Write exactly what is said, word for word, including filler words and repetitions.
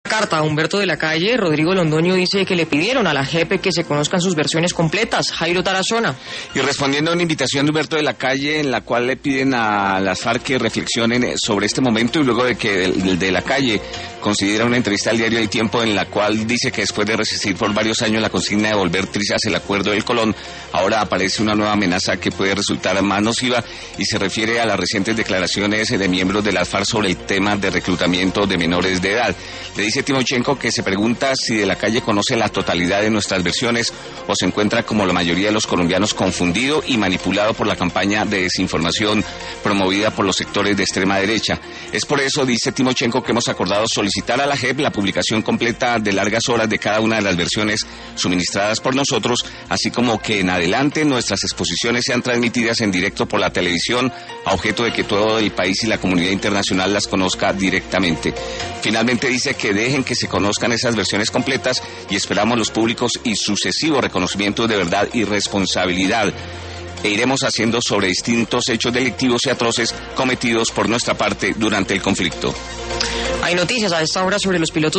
Carta a Humberto de la Calle, Rodrigo Londoño dice que le pidieron a la J E P que se conozcan sus versiones completas. Jairo Tarazona. Y respondiendo a una invitación de Humberto de la Calle, en la cual le piden a las FARC que reflexionen sobre este momento, y luego de que el de la Calle considera una entrevista al diario El Tiempo en la cual dice que después de resistir por varios años la consigna de volver trizas el acuerdo del Colón, ahora aparece una nueva amenaza que puede resultar más nociva, y se refiere a las recientes declaraciones de miembros de las FARC sobre el tema de reclutamiento de menores de edad. Le dice Timochenko que se pregunta si de la Calle conoce la totalidad de nuestras versiones o se encuentra como la mayoría de los colombianos confundido y manipulado por la campaña de desinformación promovida por los sectores de extrema derecha. Es por eso, dice Timochenko, que hemos acordado solicitar a la J E P la publicación completa de largas horas de cada una de las versiones suministradas por nosotros, así como que en adelante nuestras exposiciones sean transmitidas en directo por la televisión, a objeto de que todo el país y la comunidad internacional las conozca directamente. Finalmente dice que dejen que se conozcan esas versiones completas y esperamos los públicos y sucesivos reconocimientos de verdad y responsabilidad, e iremos haciendo sobre distintos hechos delictivos y atroces cometidos por nuestra parte durante el conflicto. Hay noticias a esta hora sobre los pilotos